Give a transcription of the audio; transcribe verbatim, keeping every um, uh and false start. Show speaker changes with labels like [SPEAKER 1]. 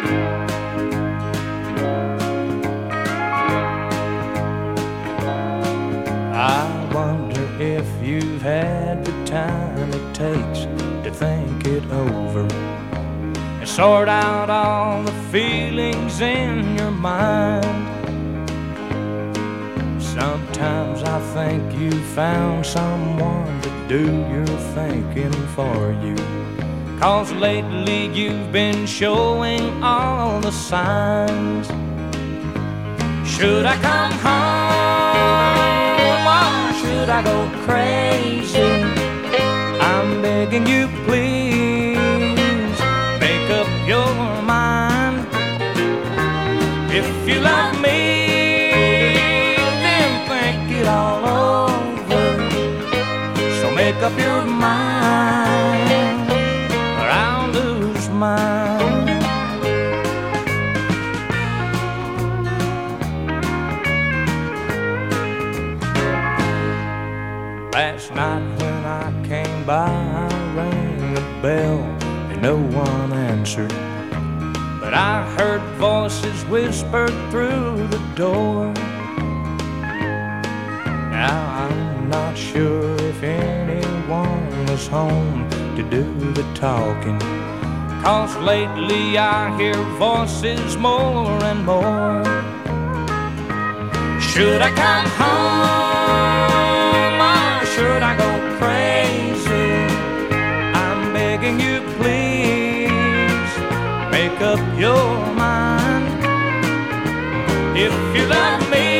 [SPEAKER 1] I wonder if you've had the time it takes to think it over and sort out all the feelings in your mind. Sometimes I think you found someone to do your thinking for you, 'cause lately you've been showing all the signs. Should I come home or should I go crazy? I'm begging you, please, make up your mind. If you love me, then think it all over. So make up your mind, or I'll lose mine. Last night when I came by, I rang the bell and no one answered, but I heard voices whispered through the door. Now I'm not sure if anyone was home to do the talking, 'cause lately I hear voices more and more. Should I come home or should I go crazy? I'm begging you, please, make up your mind. If you love me,